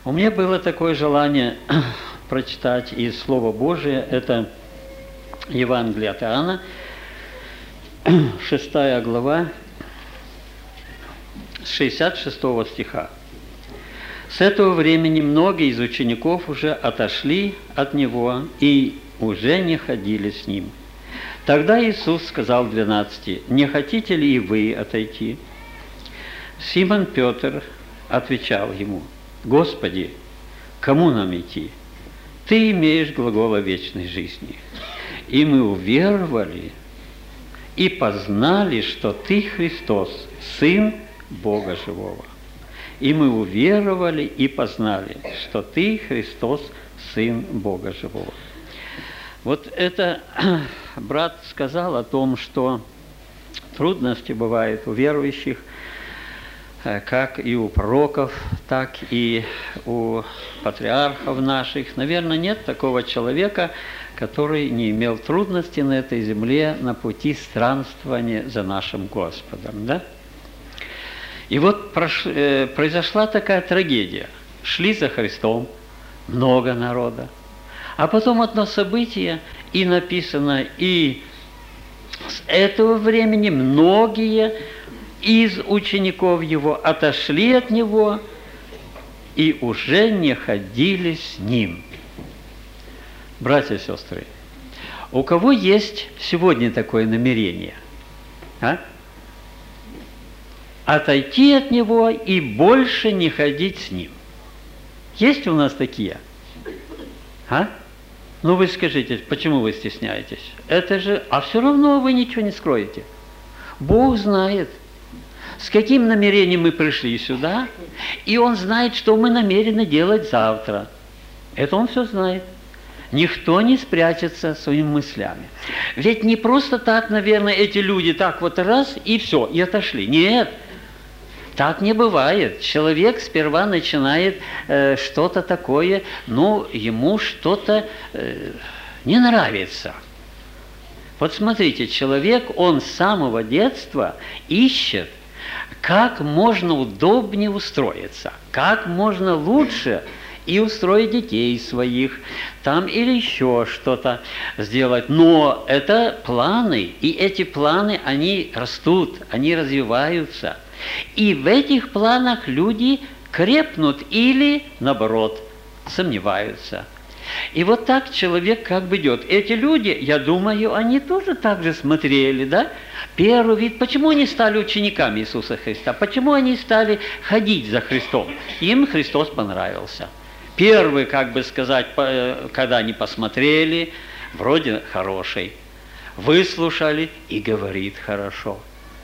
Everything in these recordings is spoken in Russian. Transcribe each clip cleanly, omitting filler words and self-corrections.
У меня было такое желание прочитать из Слова Божия, это Евангелие от Иоанна, 6 глава, с 66 стиха. «С этого времени многие из учеников уже отошли от Него и уже не ходили с Ним. Тогда Иисус сказал 12: «Не хотите ли и вы отойти?» Симон Петр отвечал Ему: «Господи, кому нам идти? Ты имеешь глагол о вечной жизни, и мы уверовали и познали, что Ты Христос, Сын Бога Живого». И мы уверовали и познали, что Ты Христос, Сын Бога Живого. Вот это брат сказал о том, что трудности бывают у верующих, как и у пророков, так и у патриархов наших. Наверное, нет такого человека, который не имел трудностей на этой земле на пути странствования за нашим Господом. Да? И вот произошла такая трагедия. Шли за Христом много народа. А потом одно событие, и написано, и с этого времени многие из учеников Его отошли от Него и уже не ходили с Ним. Братья и сестры, у кого есть сегодня такое намерение? Отойти от Него и больше не ходить с Ним. Есть у нас такие? Ну вы скажите, почему вы стесняетесь? Это же, а все равно вы ничего не скроете. Бог знает, с каким намерением мы пришли сюда, и Он знает, что мы намерены делать завтра. Это Он все знает. Никто не спрячется своими мыслями. Ведь не просто так, наверное, эти люди так вот раз, и все, и отошли. Нет, так не бывает. Человек сперва начинает что-то такое, ну, ему что-то не нравится. Вот смотрите, человек, он с самого детства ищет, как можно удобнее устроиться, как можно лучше и устроить детей своих, там или еще что-то сделать. Но это планы, и эти планы, они растут, они развиваются. И в этих планах люди крепнут или, наоборот, сомневаются. И вот так человек как бы идет. Эти люди, я думаю, они тоже так же смотрели, да? Первый вид, почему они стали учениками Иисуса Христа? Почему они стали ходить за Христом? Им Христос понравился. Первый, как бы сказать, когда они посмотрели, вроде хороший, выслушали и говорит хорошо.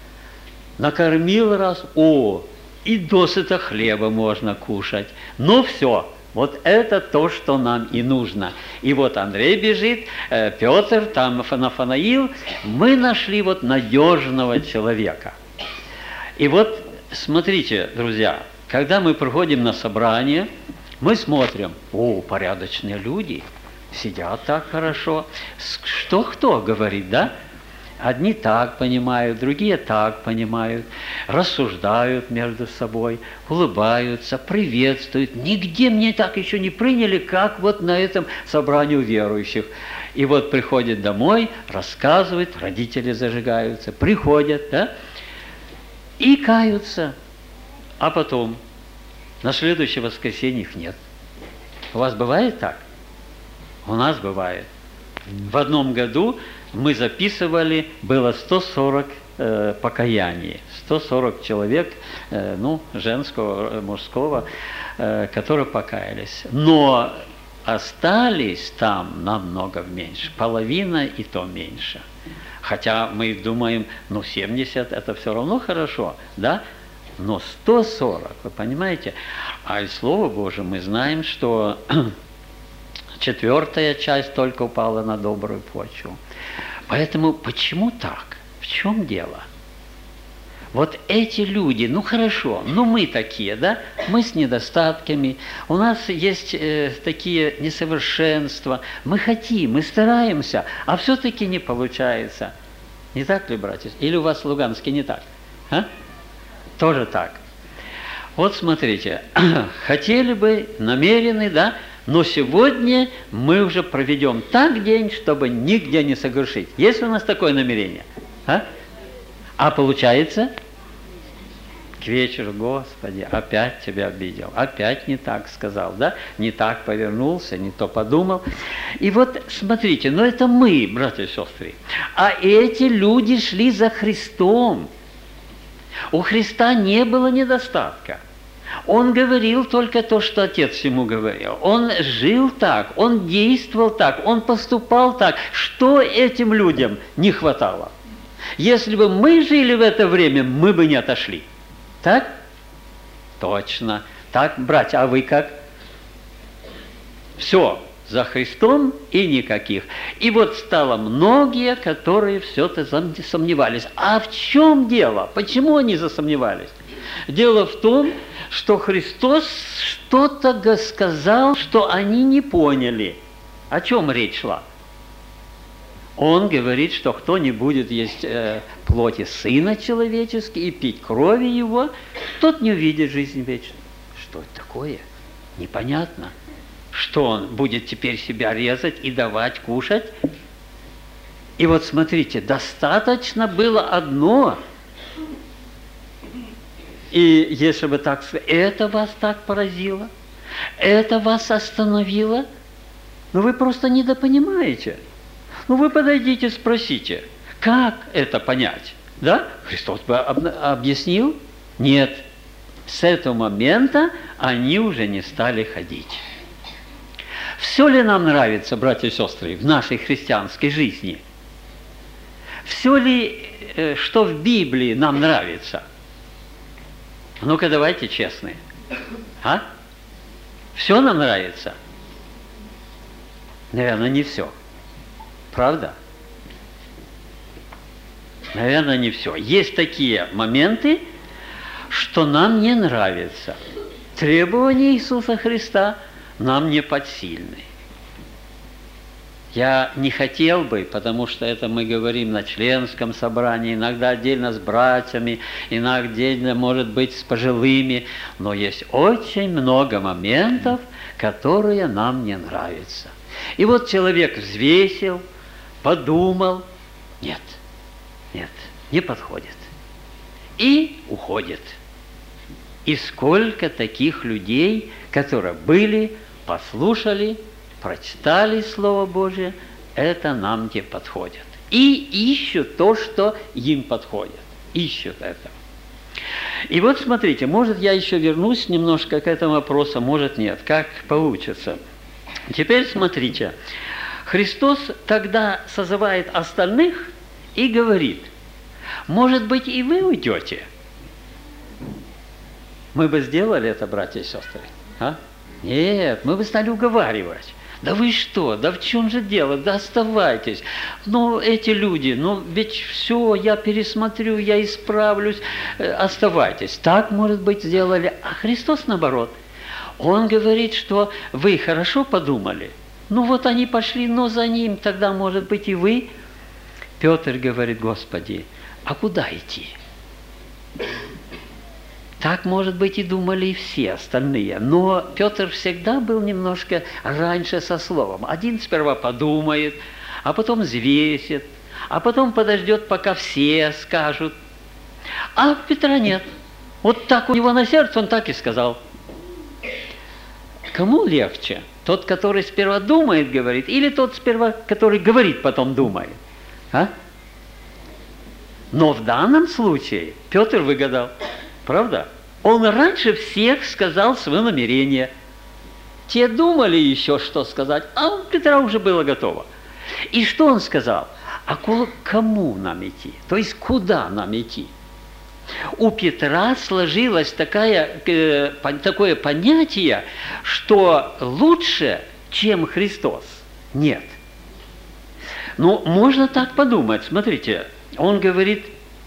Накормил раз, и досыта хлеба можно кушать. Ну все, вот это то, что нам и нужно. И вот Андрей бежит, Петр, там Нафанаил, мы нашли вот надежного человека. И вот смотрите, друзья, когда мы приходим на собрание, мы смотрим, порядочные люди, сидят так хорошо. Что кто говорит, да? Одни так понимают, другие так понимают, рассуждают между собой, улыбаются, приветствуют. Нигде мне так еще не приняли, как вот на этом собрании верующих. И вот приходят домой, рассказывают, родители зажигаются, приходят, да, и каются. А потом на следующее воскресенье их нет. У вас бывает так? У нас бывает. В одном году мы записывали, было 140 покаяний, 140 человек, женского, мужского, которые покаялись. Но остались там намного меньше, половина и то меньше. Хотя мы думаем, 70 это все равно хорошо, да? Но 140, вы понимаете? А из Слова Божьего мы знаем, что 4-я часть только упала на добрую почву. Поэтому почему так? В чем дело? Вот эти люди, хорошо, мы такие, да? Мы с недостатками, у нас есть такие несовершенства, мы хотим, мы стараемся, а все-таки не получается. Не так ли, братья? Или у вас в Луганске не так? Тоже так. Вот смотрите, хотели бы, намерены, да, но сегодня мы уже проведем так день, чтобы нигде не согрешить. Есть у нас такое намерение? А получается, к вечеру, Господи, опять тебя обидел, опять не так сказал, да? Не так повернулся, не то подумал. И вот смотрите, но это мы, братья и сестры. А эти люди шли за Христом. У Христа не было недостатка. Он говорил только то, что Отец ему говорил. Он жил так, он действовал так, он поступал так. Что этим людям не хватало? Если бы мы жили в это время, мы бы не отошли. Так? Точно. Так, братья, а вы как? Все, за Христом и никаких. И вот стало многие, которые все-то сомневались. А в чем дело? Почему они засомневались? Дело в том, что Христос что-то сказал, что они не поняли. О чем речь шла? Он говорит, что кто не будет есть плоти Сына Человеческого и пить крови Его, тот не увидит жизнь вечную. Что это такое? Непонятно. Что он будет теперь себя резать и давать кушать? И вот смотрите, достаточно было одно. И если бы так сказать, это вас так поразило, это вас остановило, но вы просто недопонимаете. Ну, вы подойдите, спросите, как это понять? Да? Христос бы объяснил? Нет. С этого момента они уже не стали ходить. Все ли нам нравится, братья и сестры, в нашей христианской жизни? Все ли, что в Библии нам нравится? Ну-ка, давайте честные. А? Все нам нравится? Наверное, не все. Правда? Наверное, не все. Есть такие моменты, что нам не нравится. Требования Иисуса Христа нам не подсильны. Я не хотел бы, потому что это мы говорим на членском собрании, иногда отдельно с братьями, иногда отдельно, может быть, с пожилыми, но есть очень много моментов, которые нам не нравятся. И вот человек взвесил, подумал, нет, не подходит. И уходит. И сколько таких людей, которые были, послушали, прочитали Слово Божие, это нам не подходит. И ищут то, что им подходит. Ищут это. И вот смотрите, может я еще вернусь немножко к этому вопросу, может нет, как получится. Теперь смотрите, Христос тогда созывает остальных и говорит, может быть, и вы уйдете? Мы бы сделали это, братья и сестры? А? Нет, мы бы стали уговаривать. Да вы что, да в чем же дело, да оставайтесь. Ну, эти люди, ну ведь все, я пересмотрю, я исправлюсь, оставайтесь. Так, может быть, сделали. А Христос наоборот. Он говорит, что вы хорошо подумали. Ну вот они пошли, но за ним, тогда, может быть, и вы. Петр говорит, Господи, а куда идти? Так, может быть, и думали и все остальные. Но Петр всегда был немножко раньше со словом. Один сперва подумает, а потом взвесит, а потом подождет, пока все скажут. А Петра нет. Вот так у него на сердце, он так и сказал. Кому легче? Тот, который сперва думает, говорит, или тот сперва, который говорит, потом думает? А? Но в данном случае Петр выгадал. Правда? Он раньше всех сказал свое намерение. Те думали еще, что сказать, а у Петра уже было готово. И что он сказал? А кому нам идти? То есть, куда нам идти? У Петра сложилось такое понятие, что лучше, чем Христос, нет. Ну, можно так подумать. Смотрите, он говорит,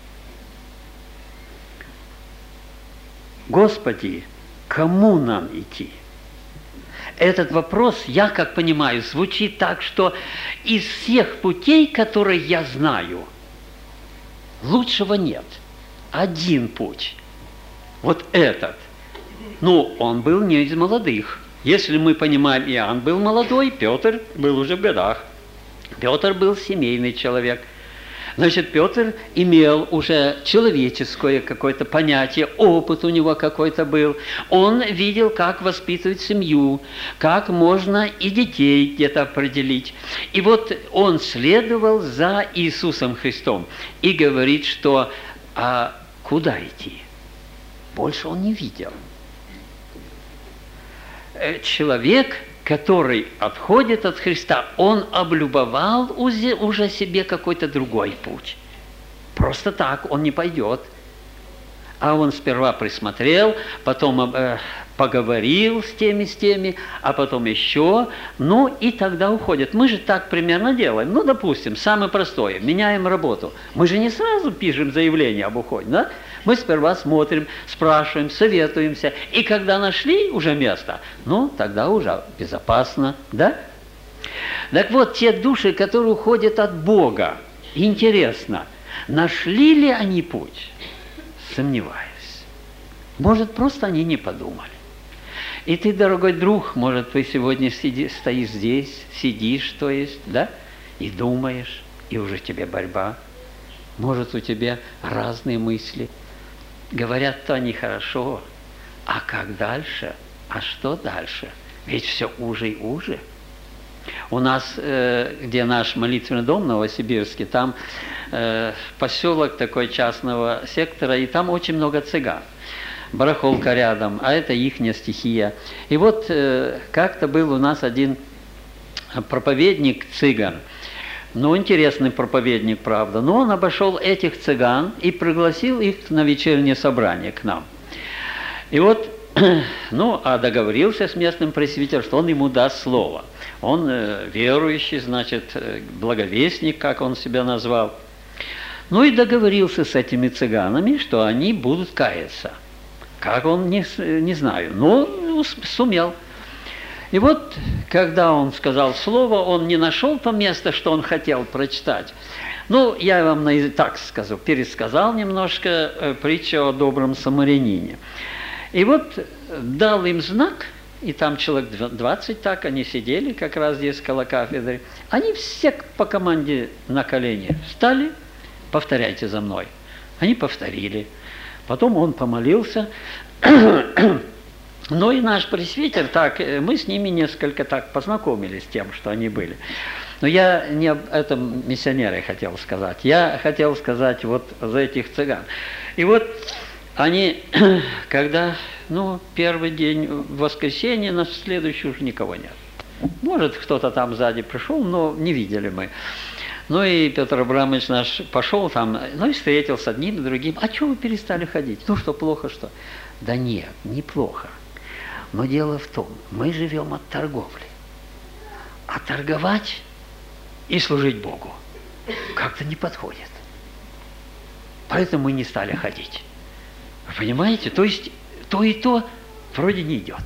Господи, кому нам идти? Этот вопрос, я как понимаю, звучит так, что из всех путей, которые я знаю, лучшего нет. Один путь. Вот этот. Ну, он был не из молодых. Если мы понимаем, Иоанн был молодой, Петр был уже в годах. Петр был семейный человек. Значит, Петр имел уже человеческое какое-то понятие, опыт у него какой-то был. Он видел, как воспитывать семью, как можно и детей где-то определить. И вот он следовал за Иисусом Христом и говорит, что куда идти? Больше он не видел. Человек, который отходит от Христа, он облюбовал уже себе какой-то другой путь. Просто так он не пойдет. А он сперва присмотрел, потом поговорил с теми, а потом еще, ну и тогда уходит. Мы же так примерно делаем. Ну, допустим, самое простое, меняем работу. Мы же не сразу пишем заявление об уходе, да? Мы сперва смотрим, спрашиваем, советуемся. И когда нашли уже место, ну, тогда уже безопасно, да? Так вот, те души, которые уходят от Бога, интересно, нашли ли они путь? Сомневаюсь. Может, просто они не подумали. И ты, дорогой друг, может, ты сегодня стоишь здесь, сидишь, то есть, да, и думаешь, и уже тебе борьба. Может, у тебя разные мысли. Говорят-то они хорошо, а как дальше? А что дальше? Ведь все уже и уже. У нас, где наш молитвенный дом в Новосибирске, там поселок такой частного сектора, и там очень много цыган. Барахолка рядом, а это ихняя стихия. И вот как-то был у нас один проповедник цыган. Ну, интересный проповедник, правда. Но он обошел этих цыган и пригласил их на вечернее собрание к нам. И вот, ну, а договорился с местным пресвитером, что он ему даст слово. Он верующий, значит, благовестник, как он себя назвал. Ну, и договорился с этими цыганами, что они будут каяться. Как он, не знаю, но сумел. И вот, когда он сказал слово, он не нашел то место, что он хотел прочитать. Ну, я вам так скажу, пересказал немножко притчу о добром самарянине. И вот дал им знак, и там человек 20 так, они сидели как раз здесь около кафедры. Они все по команде на колени встали, повторяйте за мной. Они повторили. Потом он помолился. Ну и наш пресвитер, так, мы с ними несколько так познакомились с тем, что они были. Но я не об этом миссионере хотел сказать. Я хотел сказать вот за этих цыган. И вот они, когда, ну, первый день в воскресенье, на следующий уже никого нет. Может, кто-то там сзади пришел, но не видели мы. Ну и Петр Абрамович наш пошел там, ну и встретил с одним и другим. А чего вы перестали ходить? Ну что, плохо что? Да нет, неплохо. Но дело в том, мы живем от торговли. А торговать и служить Богу как-то не подходит. Поэтому мы не стали ходить. Вы понимаете? То есть то и то вроде не идет.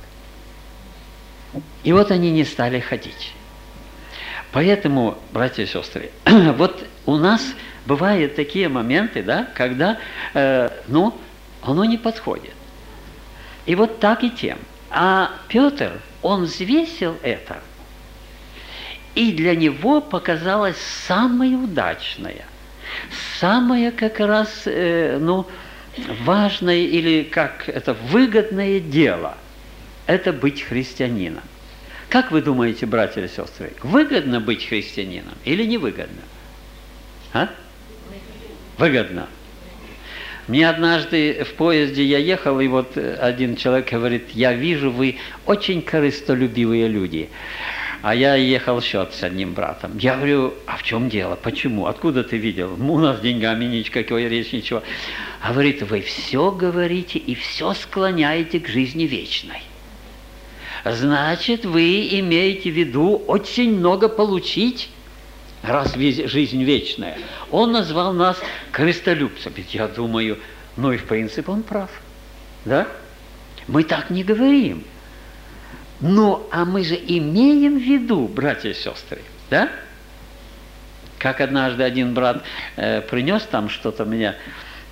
И вот они не стали ходить. Поэтому, братья и сестры, вот у нас бывают такие моменты, да, когда, ну, оно не подходит. И вот так и тем. А Петр, он взвесил это, и для него показалось самое удачное, самое как раз, ну, важное или как это выгодное дело – это быть христианином. Как вы думаете, братья и сестры, выгодно быть христианином или невыгодно? А? Выгодно. Мне однажды в поезде я ехал, и вот один человек говорит: я вижу, вы очень корыстолюбивые люди. А я ехал счет с одним братом. Я говорю: а в чем дело? Почему? Откуда ты видел? У нас с деньгами никакой речи, ничего. А говорит: вы все говорите и все склоняете к жизни вечной. Значит, вы имеете в виду очень много получить, раз жизнь вечная. Он назвал нас корыстолюбцами. Я думаю, ну и в принципе он прав. Да? Мы так не говорим. Ну, а мы же имеем в виду, братья и сестры, да? Как однажды один брат принес там что-то мне,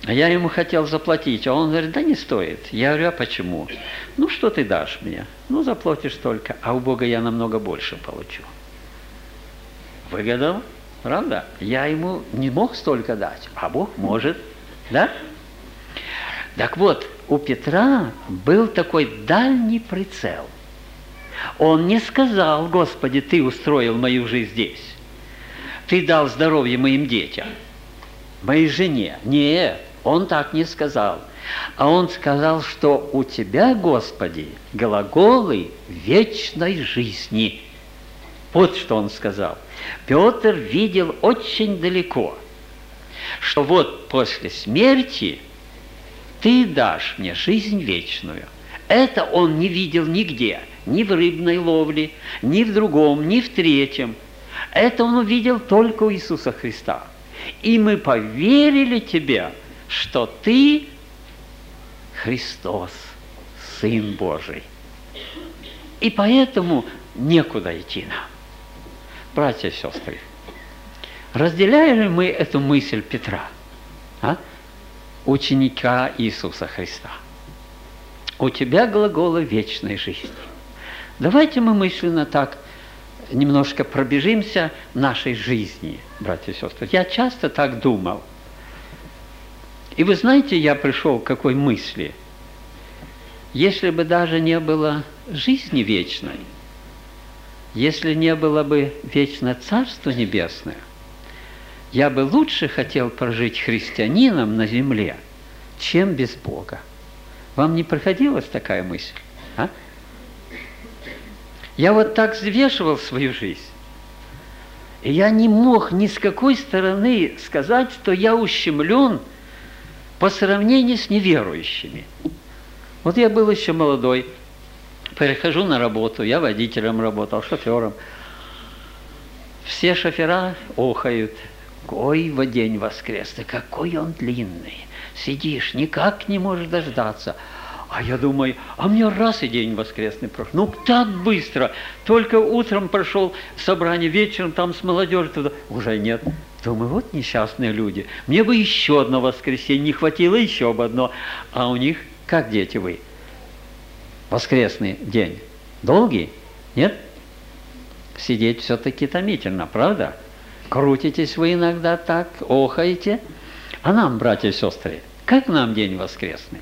А я ему хотел заплатить, а он говорит, да не стоит. Я говорю, а почему? Ну, что ты дашь мне? Ну, заплатишь столько, а у Бога я намного больше получу. Выгодно, правда? Я ему не мог столько дать, а Бог может, да? Так вот, у Петра был такой дальний прицел. Он не сказал, Господи, Ты устроил мою жизнь здесь. Ты дал здоровье моим детям, моей жене. Нет, он так не сказал. А он сказал, что у Тебя, Господи, глаголы вечной жизни. Вот что он сказал. Петр видел очень далеко, что вот после смерти Ты дашь мне жизнь вечную. Это он не видел нигде, ни в рыбной ловле, ни в другом, ни в третьем. Это он увидел только у Иисуса Христа. И мы поверили Тебе, что Ты Христос, Сын Божий. И поэтому некуда идти нам. Братья и сестры, разделяем ли мы эту мысль Петра, ученика Иисуса Христа? У тебя глаголы вечной жизни. Давайте мы мысленно так немножко пробежимся нашей жизни, братья и сестры. Я часто так думал. И вы знаете, я пришел к какой мысли? Если бы даже не было жизни вечной, если не было бы вечное Царство Небесное, я бы лучше хотел прожить христианином на земле, чем без Бога. Вам не приходилась такая мысль? А? Я вот так взвешивал свою жизнь, и я не мог ни с какой стороны сказать, что я ущемлен по сравнению с неверующими. Вот я был еще молодой, перехожу на работу, я водителем работал, шофером. Все шофера охают. Какой во день воскресный, какой он длинный. Сидишь, никак не можешь дождаться. А я думаю, а мне раз и день воскресный прошел. Ну, так быстро. Только утром прошел собрание, вечером там с молодежью туда. Уже нет. Думаю, вот несчастные люди. Мне бы еще одно воскресенье, не хватило еще бы одно. А у них, как дети вы? Воскресный день. Долгий? Нет? Сидеть все-таки томительно, правда? Крутитесь вы иногда так, охаете. А нам, братья и сестры, как нам день воскресный?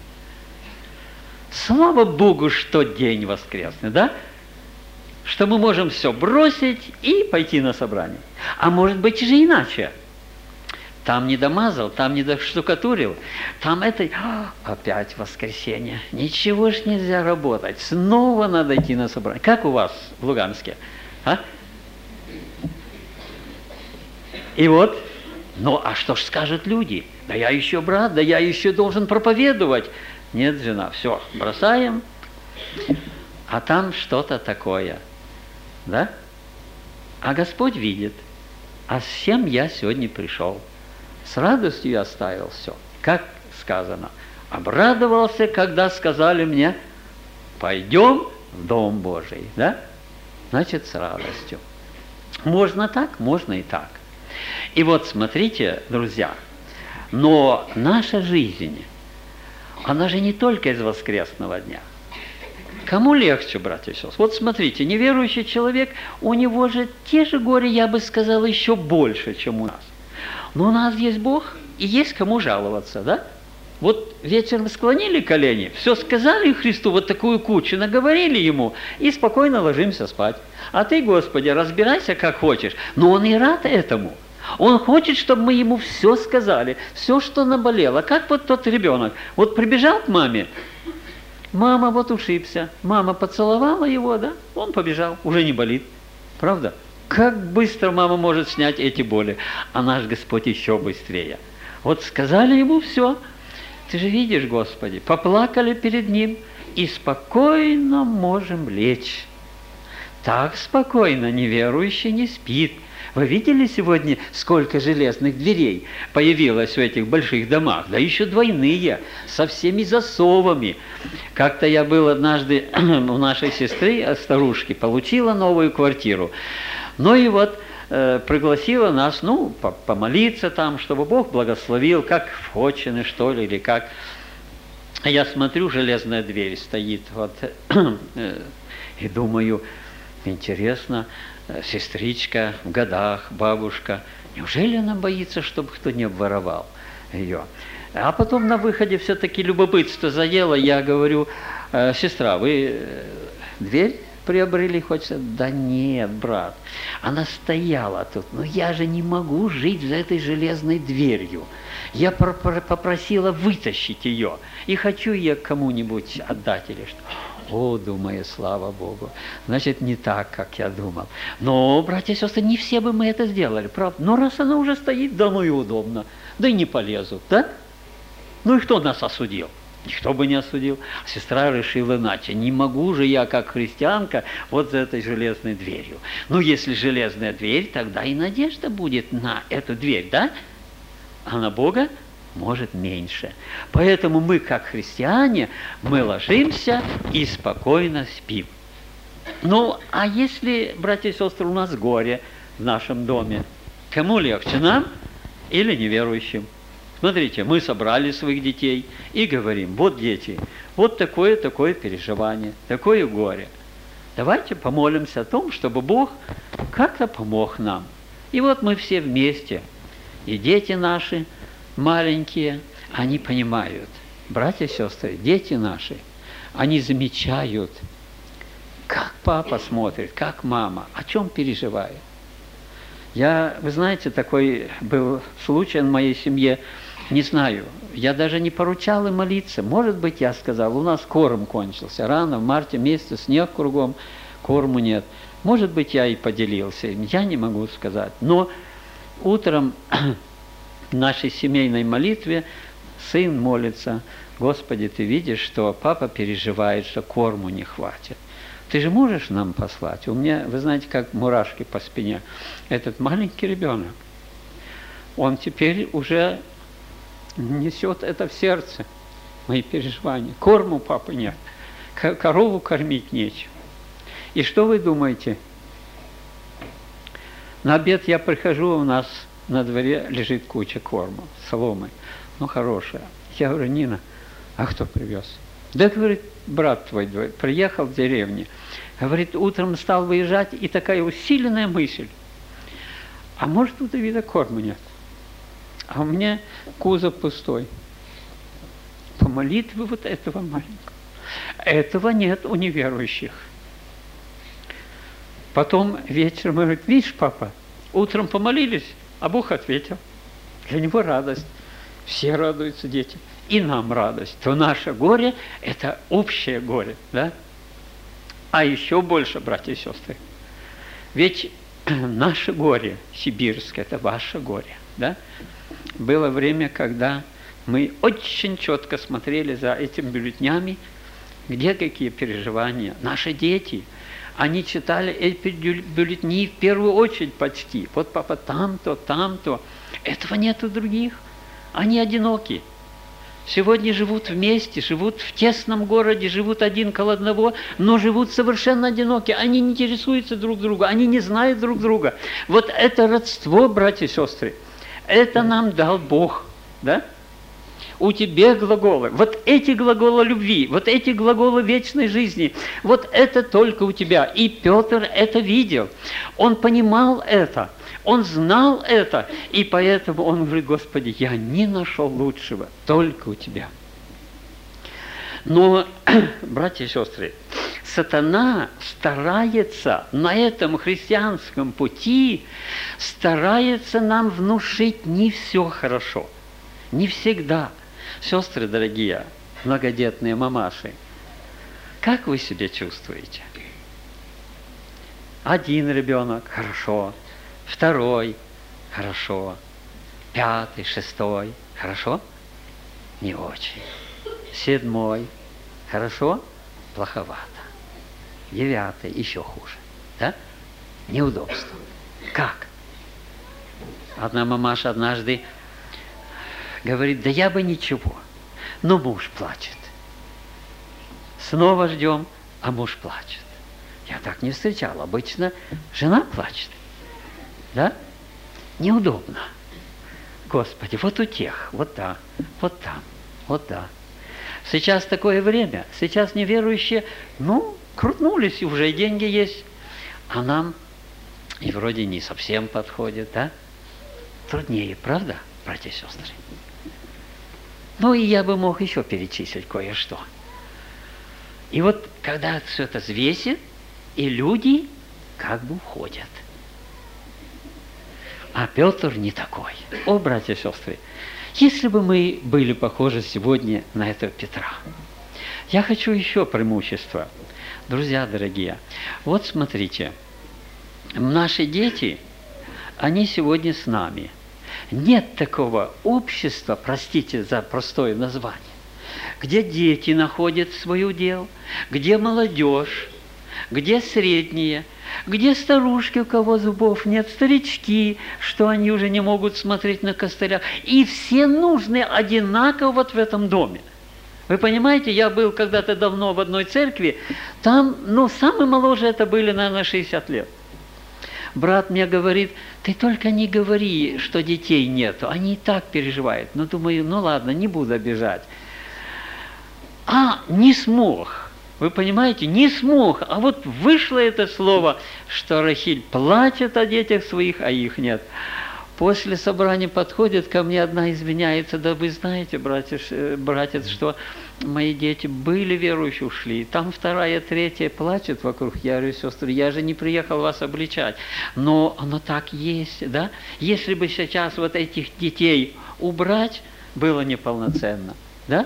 Слава Богу, что день воскресный, да? Что мы можем все бросить и пойти на собрание. А может быть же иначе. Там не домазал, там не доштукатурил, там это... опять воскресенье. Ничего ж нельзя работать. Снова надо идти на собрание. Как у вас в Луганске? А? И вот, ну а что ж скажут люди? Да я еще брат, да я еще должен проповедовать. Нет, жена, все, бросаем. А там что-то такое. Да? А Господь видит. А с чем я сегодня пришел? С радостью я оставил все. Как сказано, обрадовался, когда сказали мне, пойдем в Дом Божий. Да? Значит, с радостью. Можно так, можно и так. И вот смотрите, друзья, но наша жизнь, она же не только из воскресного дня. Кому легче, братья и сестры? Вот смотрите, неверующий человек, у него же те же горе, я бы сказал, еще больше, чем у нас. Но у нас есть Бог, и есть кому жаловаться, да? Вот вечером склонили колени, все сказали Христу, вот такую кучу наговорили Ему, и спокойно ложимся спать. А ты, Господи, разбирайся как хочешь. Но Он и рад этому. Он хочет, чтобы мы Ему все сказали, все, что наболело. Как вот тот ребенок. Вот прибежал к маме, мама вот ушибся, мама поцеловала его, да, он побежал, уже не болит. Правда? Как быстро мама может снять эти боли, а наш Господь еще быстрее. Вот сказали Ему все. Ты же видишь, Господи, поплакали перед Ним и спокойно можем лечь. Так спокойно неверующий не спит. Вы видели сегодня, сколько железных дверей появилось в этих больших домах? Да еще двойные, со всеми засовами. Как-то я был однажды у нашей сестры, старушки, получила новую квартиру. Ну и вот пригласила нас, ну, помолиться там, чтобы Бог благословил, как в Хочине, что ли, или как. Я смотрю, железная дверь стоит, вот, и думаю, интересно, сестричка в годах, бабушка, неужели она боится, чтобы кто не обворовал ее? А потом на выходе все-таки любопытство заело, я говорю, сестра, вы дверь приобрели, хочется? Да нет, брат, она стояла тут, но я же не могу жить за этой железной дверью. Я попросила вытащить ее, и хочу ее кому-нибудь отдать или что. О, думаю, слава Богу. Значит, не так, как я думал. Но, братья и сестры, не все бы мы это сделали, правда? Но раз она уже стоит, да ну и удобно, да и не полезут, да? Ну и кто нас осудил? Никто бы не осудил. А сестра решила иначе. Не могу же я, как христианка, вот за этой железной дверью. Ну, если железная дверь, тогда и надежда будет на эту дверь, да? А на Бога может меньше. Поэтому мы, как христиане, мы ложимся и спокойно спим. Ну, а если, братья и сестры, у нас горе в нашем доме, кому легче, нам или неверующим? Смотрите, мы собрали своих детей и говорим, вот дети, вот такое переживание, такое горе. Давайте помолимся о том, чтобы Бог как-то помог нам. И вот мы все вместе, и дети наши маленькие, они понимают, братья и сестры, дети наши, они замечают, как папа смотрит, как мама, о чем переживает. Вы знаете, такой был случай в моей семье, не знаю, я даже не поручал им молиться. Может быть, я сказал, у нас корм кончился рано, в марте месяце, снег кругом, корму нет. Может быть, я и поделился им, я не могу сказать. Но утром в нашей семейной молитве сын молится, Господи, Ты видишь, что папа переживает, что корму не хватит. Ты же можешь нам послать? У меня, вы знаете, как мурашки по спине. Этот маленький ребенок, он теперь уже несет это в сердце, мои переживания. Корму папы нет, корову кормить нечем. И что вы думаете? На обед я прихожу, у нас на дворе лежит куча корма, соломы, ну хорошая. Я говорю, Нина, а кто привез? Да, говорит, брат твой приехал в деревню. Говорит, утром стал выезжать, и такая усиленная мысль. А может, у Давида корма нет? А у меня кузов пустой. По молитве вот этого маленького. Этого нет у неверующих. Потом вечером говорит, видишь, папа, утром помолились, а Бог ответил. Для него радость. Все радуются, дети. И нам радость. То наше горе – это общее горе. Да? А еще больше, братья и сестры. Ведь наше горе сибирское – это ваше горе. Да? Было время, когда мы очень четко смотрели за этими бюллетенями, где какие переживания. Наши дети, они читали эти бюллетени в первую очередь почти. Вот папа там-то, там-то. Этого нет у других. Они одиноки. Сегодня живут вместе, живут в тесном городе, живут один около одного, но живут совершенно одиноки. Они не интересуются друг другом, они не знают друг друга. Вот это родство, братья и сестры, это нам дал Бог, да? У тебя глаголы, вот эти глаголы любви, вот эти глаголы вечной жизни, вот это только у тебя. И Петр это видел, он понимал это, он знал это, и поэтому он говорит, Господи, я не нашел лучшего, только у тебя. Но, братья и сестры, сатана старается на этом христианском пути, старается нам внушить не все хорошо, не всегда. Сестры дорогие, многодетные мамаши, как вы себя чувствуете? Один ребенок – хорошо, второй – хорошо, пятый, шестой – хорошо? Не очень. Седьмой – хорошо? Плоховато. Девятый – еще хуже. Да? Неудобство. Как? Одна мамаша однажды говорит, да я бы ничего, но муж плачет. Снова ждем, а муж плачет. Я так не встречал. Обычно жена плачет. Да? Неудобно. Господи, вот у тех, вот там, вот там, вот там. Сейчас такое время, сейчас неверующие, крутнулись, и уже и деньги есть, а нам и вроде не совсем подходит, да? Труднее, правда, братья и сестры? И я бы мог еще перечислить кое-что. И вот, когда все это взвесит, и люди как бы уходят. А Петр не такой. О, братья и сестры, если бы мы были похожи сегодня на этого Петра. Я хочу еще преимущество. Друзья дорогие, вот смотрите, наши дети, они сегодня с нами. Нет такого общества, простите за простое название, где дети находят свое дело, где молодежь, где средние, где старушки, у кого зубов нет, старички, что они уже не могут смотреть на костылях. И все нужны одинаково вот в этом доме. Вы понимаете, я был когда-то давно в одной церкви, там, самые моложе это были, наверное, 60 лет. Брат мне говорит, ты только не говори, что детей нету, они и так переживают. Думаю, ладно, не буду обижать. Не смог. Вы понимаете, не смог. А вот вышло это слово, что Рахиль плачет о детях своих, а их нет. После собрания подходит ко мне одна, извиняется, да вы знаете, братец, что мои дети были верующие, ушли. Там вторая, третья плачет вокруг. Я говорю, сестры, я же не приехал вас обличать. Но оно так есть, да? Если бы сейчас вот этих детей убрать, было неполноценно, да?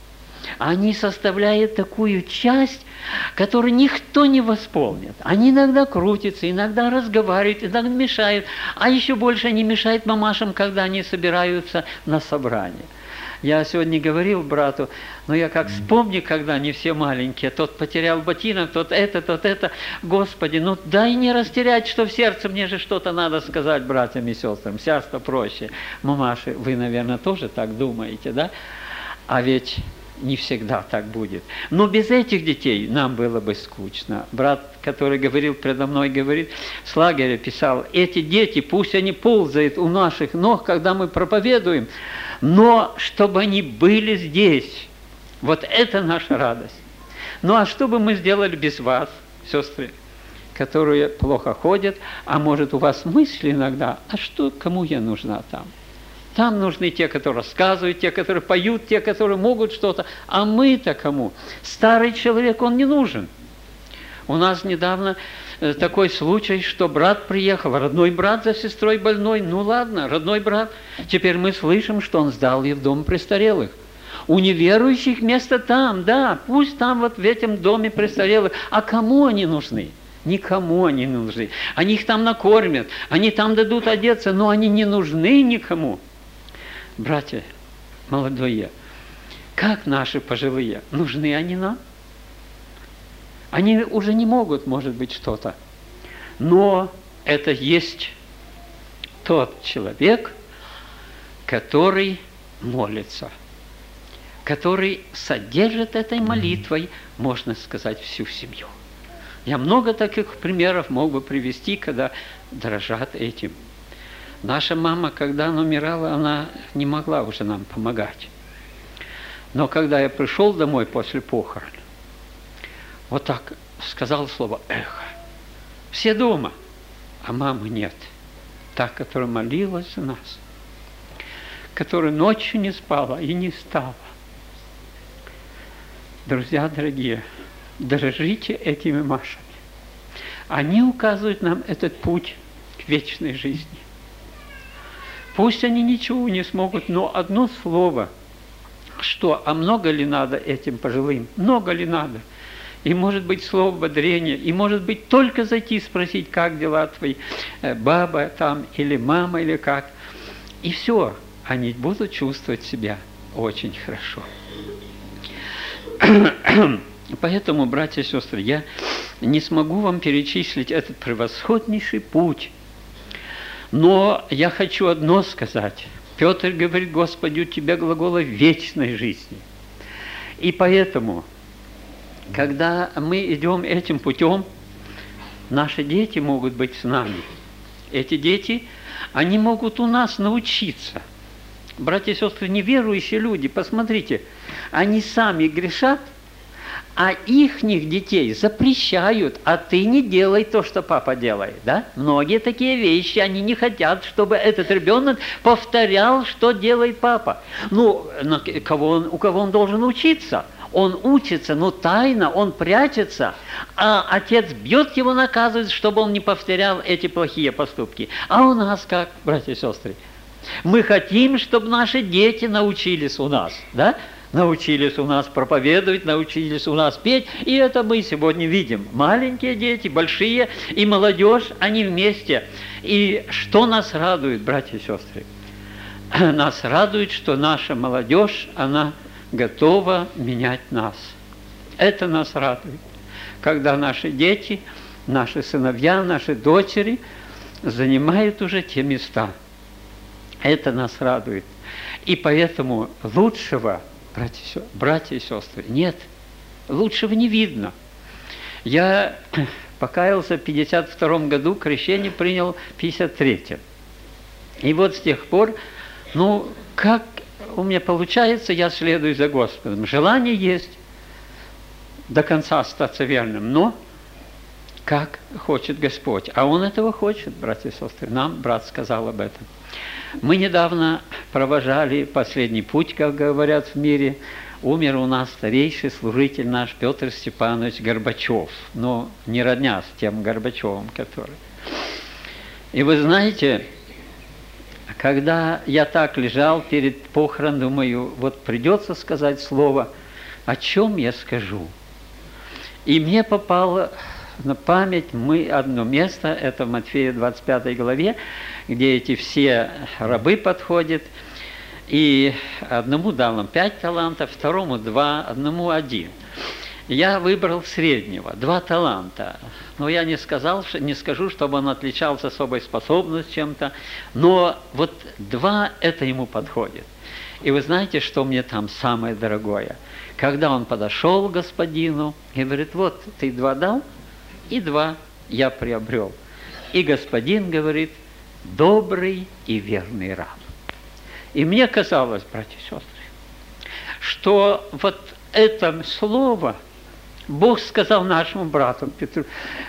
Они составляют такую часть, которую никто не восполнит. Они иногда крутятся, иногда разговаривают, иногда мешают. А еще больше они мешают мамашам, когда они собираются на собрание. Я сегодня говорил брату, я как вспомню, когда они все маленькие, тот потерял ботинок, тот это. Господи, дай не растерять, что в сердце мне же что-то надо сказать братьям и сестрам. Сейчас-то проще. Мамаши, вы, наверное, тоже так думаете, да? А ведь не всегда так будет. Но без этих детей нам было бы скучно. Брат, который говорил предо мной, говорит, с лагеря писал, эти дети, пусть они ползают у наших ног, когда мы проповедуем, но чтобы они были здесь. Вот это наша радость. А что бы мы сделали без вас, сестры, которые плохо ходят, а может у вас мысли иногда, кому я нужна там? Там нужны те, которые рассказывают, те, которые поют, те, которые могут что-то. А мы-то кому? Старый человек, он не нужен. У нас недавно такой случай, что брат приехал, родной брат за сестрой больной. Ладно, родной брат. Теперь мы слышим, что он сдал ее в дом престарелых. У неверующих место там, да, пусть там вот в этом доме престарелых. А кому они нужны? Никому они не нужны. Они их там накормят, они там дадут одеться, но они не нужны никому. Братья молодые, как наши пожилые, нужны они нам? Они уже не могут, может быть, что-то. Но это есть тот человек, который молится, который содержит этой молитвой, можно сказать, всю семью. Я много таких примеров мог бы привести, когда дрожат этим. Наша мама, когда она умирала, она не могла уже нам помогать. Но когда я пришел домой после похорон, вот так сказал слово «эхо». Все дома, а мамы нет. Та, которая молилась за нас, которая ночью не спала и не встала. Друзья дорогие, дорожите этими Машами. Они указывают нам этот путь к вечной жизни. Пусть они ничего не смогут, но одно слово, что, а много ли надо этим пожилым? Много ли надо? И может быть слово ободрения, и может быть только зайти спросить, как дела твои, баба там, или мама, или как. И все, они будут чувствовать себя очень хорошо. Поэтому, братья и сестры, я не смогу вам перечислить этот превосходнейший путь. Но я хочу одно сказать. Петр говорит, Господи, у Тебя глагола вечной жизни. И поэтому, когда мы идем этим путем, наши дети могут быть с нами. Эти дети, они могут у нас научиться. Братья и сестры, неверующие люди, посмотрите, они сами грешат, а ихних детей запрещают, а ты не делай то, что папа делает, да? Многие такие вещи, они не хотят, чтобы этот ребенок повторял, что делает папа. Ну, у кого он должен учиться? Он учится, но тайно, он прячется, а отец бьет его, наказывает, чтобы он не повторял эти плохие поступки. А у нас как, братья и сестры? Мы хотим, чтобы наши дети научились у нас, да? Научились у нас проповедовать, научились у нас петь, и это мы сегодня видим. Маленькие дети, большие и молодежь, они вместе. И что нас радует, братья и сестры? Нас радует, что наша молодежь, она готова менять нас. Это нас радует. Когда наши дети, наши сыновья, наши дочери занимают уже те места. Это нас радует. И поэтому лучшего, братья и сестры, нет. Лучшего не видно. Я покаялся в 52 году, крещение принял в 53-м. И вот с тех пор, ну, как у меня получается, я следую за Господом. Желание есть до конца остаться верным, но как хочет Господь. А Он этого хочет, братья и сестры. Нам брат сказал об этом. Мы недавно провожали последний путь, как говорят в мире. Умер у нас старейший служитель наш Петр Степанович Горбачев. Но не родня с тем Горбачевым, который. И вы знаете, когда я так лежал перед похороном, думаю, вот придется сказать слово, о чем я скажу. И мне попало на память одно место, это в Матфея 25 главе, где эти все рабы подходят, и одному дал он 5 талантов, второму 2, одному 1. Я выбрал среднего, 2 таланта. Но я не скажу, чтобы он отличался особой способностью чем-то, но вот 2 это ему подходит. И вы знаете, что мне там самое дорогое? Когда он подошел к господину и говорит, вот ты 2 дал, и 2 я приобрел. И господин говорит, добрый и верный раб. И мне казалось, братья и сестры, что вот это слово Бог сказал нашему брату Петру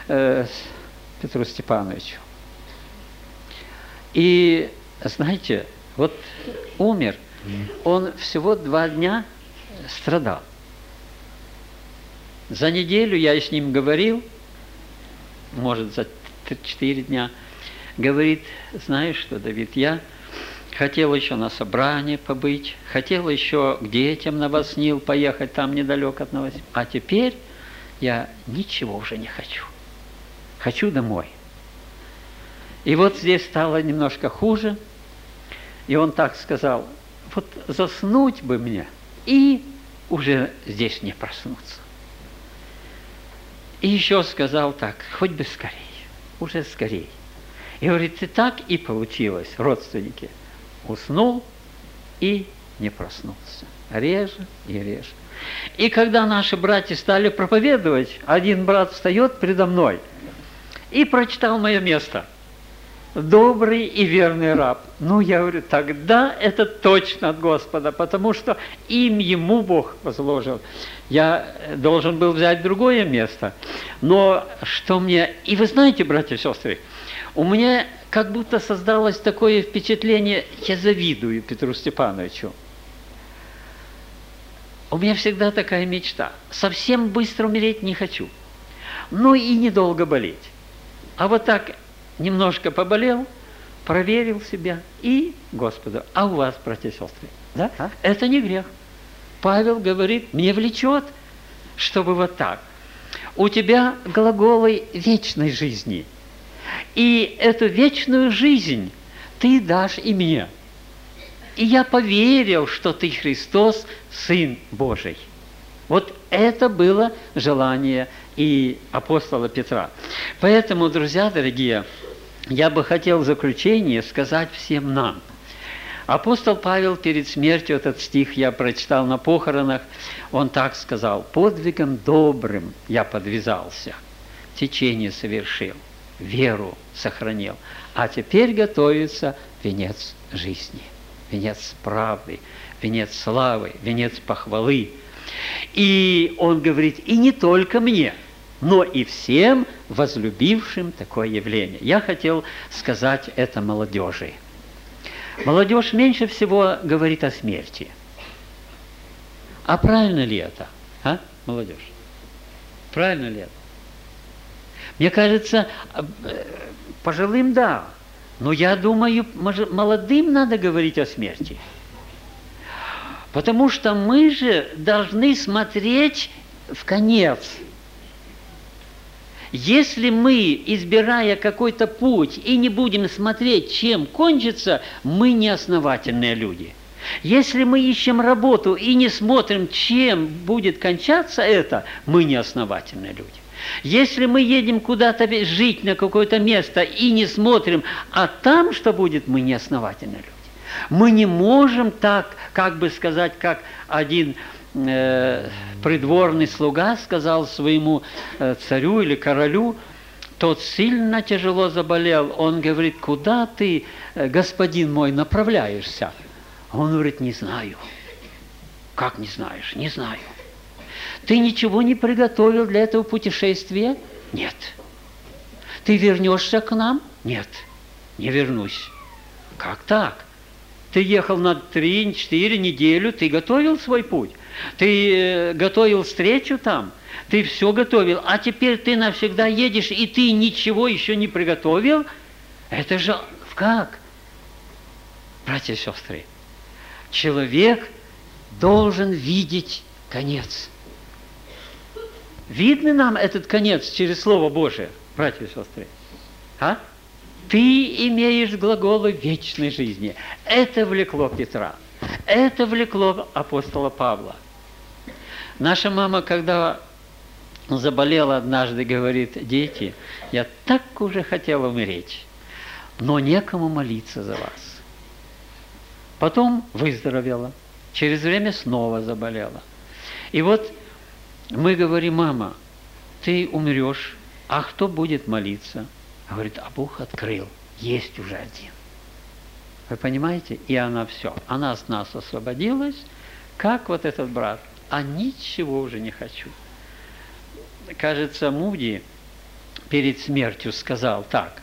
Степановичу. И знаете, вот умер, он всего 2 дня страдал. За неделю я с ним говорил, может, за 4 дня, говорит, знаешь что, Давид, я хотел еще на собрание побыть, хотел еще к детям на Воснил поехать, там недалеко от Новосибирска, а теперь я ничего уже не хочу. Хочу домой. И вот здесь стало немножко хуже, и он так сказал, вот заснуть бы мне, и уже здесь не проснуться. И еще сказал так, хоть бы скорее, уже скорее. И говорит, и так и получилось, родственники. Уснул и не проснулся. Реже и реже. И когда наши братья стали проповедовать, один брат встает предо мной и прочитал мое место. Добрый и верный раб. Ну, я говорю, тогда это точно от Господа, потому что ему Бог возложил. Я должен был взять другое место. Но что мне... И вы знаете, братья и сестры, у меня как будто создалось такое впечатление, я завидую Петру Степановичу. У меня всегда такая мечта. Совсем быстро умереть не хочу. Но и недолго болеть. А вот так немножко поболел, проверил себя и Господу. А у вас, братья и сестры, да? Это не грех. Павел говорит, мне влечет, чтобы вот так. У тебя глаголы вечной жизни. И эту вечную жизнь ты дашь и мне. И я поверил, что ты Христос, Сын Божий. Вот это было желание и апостола Петра. Поэтому, друзья дорогие, я бы хотел в заключение сказать всем нам. Апостол Павел перед смертью, этот стих я прочитал на похоронах, он так сказал, подвигом добрым я подвязался, течение совершил. веру сохранил. А теперь готовится венец жизни, венец правды, венец славы, венец похвалы. И он говорит, и не только мне, но и всем возлюбившим такое явление. Я хотел сказать это молодежи. Молодежь меньше всего говорит о смерти. А правильно ли это, молодежь? Правильно ли это? Мне кажется, пожилым – да, но я думаю, молодым надо говорить о смерти. Потому что мы же должны смотреть в конец. Если мы, избирая какой-то путь, и не будем смотреть, чем кончится, мы неосновательные люди. Если мы ищем работу и не смотрим, чем будет кончаться это, мы неосновательные люди. Если мы едем куда-то жить на какое-то место и не смотрим, а там что будет, мы неосновательные люди. Мы не можем так, как бы сказать, как один придворный слуга сказал своему царю или королю, тот сильно тяжело заболел, он говорит, куда ты, господин мой, направляешься? Он говорит, не знаю. Как не знаешь? Не знаю. Ты ничего не приготовил для этого путешествия? Нет. Ты вернешься к нам? Нет, не вернусь. Как так? Ты ехал на 3-4 недели, ты готовил свой путь, ты готовил встречу там, ты все готовил, а теперь ты навсегда едешь, и ты ничего еще не приготовил? Это же как? Братья и сестры, человек должен видеть конец. Видно нам этот конец через Слово Божие, братья и сестры? Ты имеешь глаголы вечной жизни. Это влекло Петра. Это влекло апостола Павла. Наша мама, когда заболела однажды, говорит, дети, я так уже хотела умереть, но некому молиться за вас. Потом выздоровела. Через время снова заболела. И вот мы говорим, мама, ты умрешь, а кто будет молиться? Говорит, а Бог открыл, есть уже один. Вы понимаете? И она все. Она от нас освободилась, как вот этот брат. А ничего уже не хочу. Кажется, Муди перед смертью сказал так.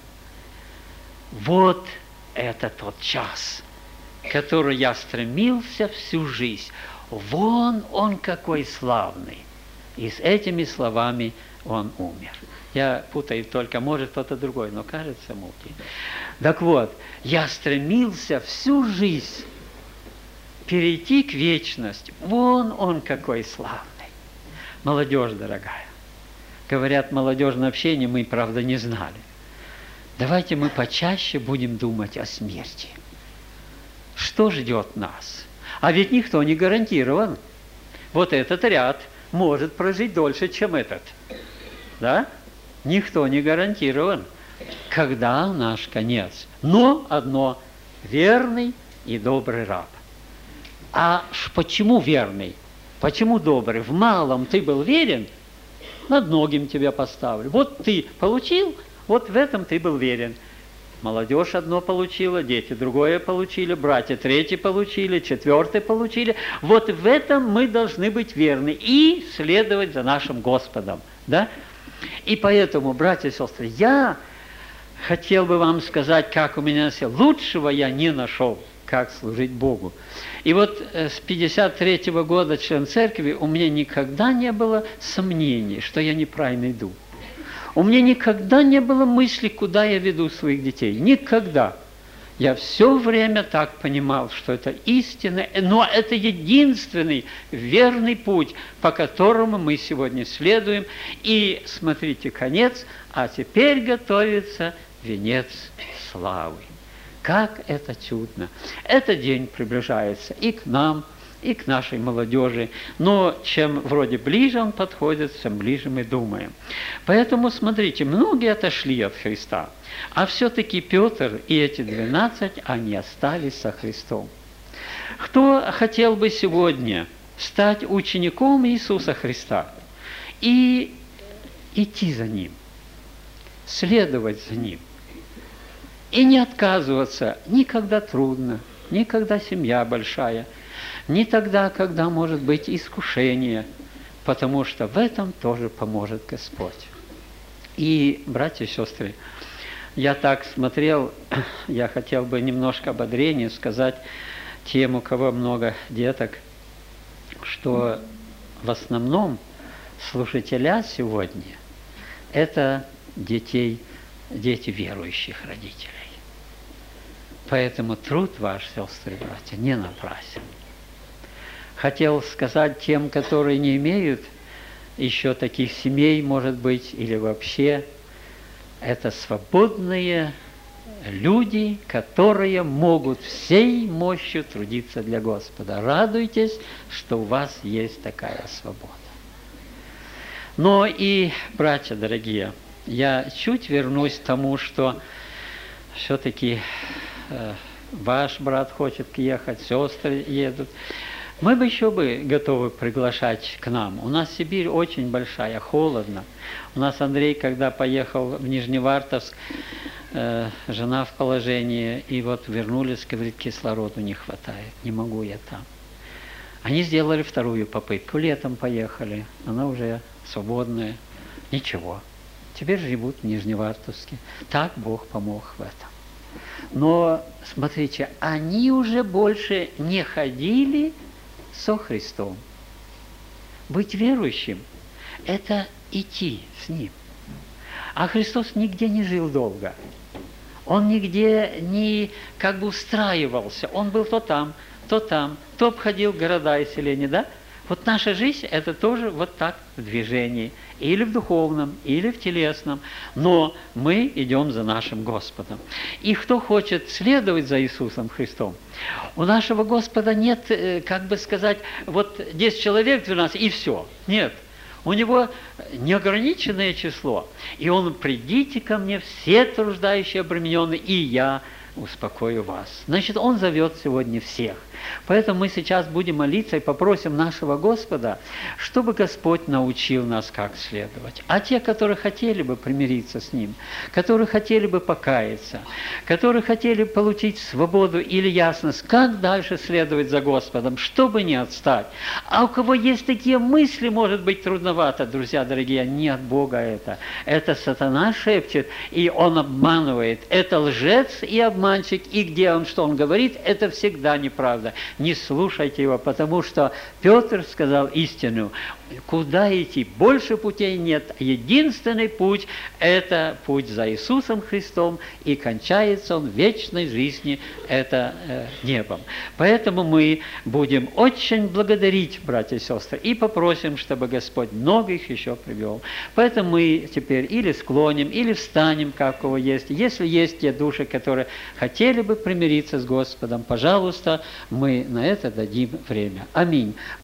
Вот это тот час, который я стремился всю жизнь. Вон он какой славный. И с этими словами он умер. Я путаю только, может, кто-то другой, но кажется, Муди. Так вот, я стремился всю жизнь перейти к вечности. Вон он какой славный. Молодежь дорогая. Говорят, молодежное общение мы, правда, не знали. Давайте мы почаще будем думать о смерти. Что ждет нас? А ведь никто не гарантирован. Вот этот ряд может прожить дольше, чем этот. Да? Никто не гарантирован, когда наш конец. Но одно – верный и добрый раб. А почему верный? Почему добрый? В малом ты был верен, над многим тебя поставлю. Вот ты получил, вот в этом ты был верен. Молодежь одно получила, дети другое получили, братья третье получили, четвертое получили. Вот в этом мы должны быть верны и следовать за нашим Господом. Да? И поэтому, братья и сестры, я хотел бы вам сказать, как у меня лучшего я не нашел, как служить Богу. И вот с 53-го года член церкви у меня никогда не было сомнений, что я неправильно иду. У меня никогда не было мысли, куда я веду своих детей. Никогда. Я все время так понимал, что это истина, но это единственный верный путь, по которому мы сегодня следуем. И смотрите, конец, а теперь готовится венец славы. Как это чудно! Этот день приближается и к нам, и к нашей молодежи. Но чем вроде ближе он подходит, тем ближе мы думаем. Поэтому, смотрите, многие отошли от Христа. А все-таки Петр и эти 12, они остались со Христом. Кто хотел бы сегодня стать учеником Иисуса Христа и идти за Ним? следовать за Ним. И не отказываться ни когда трудно, ни когда семья большая, ни тогда, когда может быть искушение, потому что в этом тоже поможет Господь. И, братья и сестры, я так смотрел, я хотел бы немножко ободрения сказать тем, у кого много деток, что в основном служителя сегодня – это дети верующих родителей. Поэтому труд ваш, сестры и братья, не напрасен. Хотел сказать тем, которые не имеют еще таких семей, может быть, или вообще, это свободные люди, которые могут всей мощью трудиться для Господа. Радуйтесь, что у вас есть такая свобода. Но и, братья дорогие, я чуть вернусь к тому, что все-таки ваш брат хочет ехать, сестры едут. Мы бы еще готовы приглашать к нам. У нас Сибирь очень большая, холодно. У нас Андрей, когда поехал в Нижневартовск, жена в положении, и вот вернулись, говорит, кислороду не хватает, не могу я там. Они сделали вторую попытку, летом поехали, она уже свободная, ничего. Теперь живут в Нижневартовске. Так Бог помог в этом. Но, смотрите, они уже больше не ходили со Христом. Быть верующим – это идти с Ним. А Христос нигде не жил долго. Он нигде не как бы устраивался. Он был то там, то обходил города и селения, да? Вот наша жизнь – это тоже вот так в движении. Или в духовном, или в телесном. Но мы идем за нашим Господом. И кто хочет следовать за Иисусом Христом, у нашего Господа нет, как бы сказать, вот 10 человек, 12, и все. Нет. У него неограниченное число. И он: придите ко мне, все труждающие, обремененные, и я успокою вас. Значит, он зовет сегодня всех. Поэтому мы сейчас будем молиться и попросим нашего Господа, чтобы Господь научил нас, как следовать. А те, которые хотели бы примириться с Ним, которые хотели бы покаяться, которые хотели получить свободу или ясность, как дальше следовать за Господом, чтобы не отстать. А у кого есть такие мысли, может быть, трудновато, друзья дорогие, не от Бога это. Это сатана шепчет, и он обманывает. Это лжец и обманщик, и где он, что он говорит, это всегда неправда. Не слушайте его, потому что Петр сказал истину. Куда идти? Больше путей нет. Единственный путь – это путь за Иисусом Христом, и кончается он в вечной жизни, это небом. Поэтому мы будем очень благодарить, братья и сестры, и попросим, чтобы Господь многих еще привел. Поэтому мы теперь или склоним, или встанем, как у кого есть. Если есть те души, которые хотели бы примириться с Господом, пожалуйста, мы на это дадим время. Аминь.